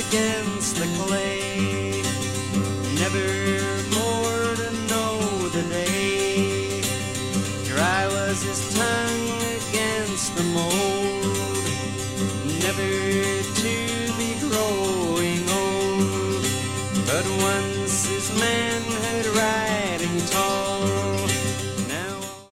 against the clay, never more to know the day. Dry was his tongue against the mold, never to be growing old. But once his man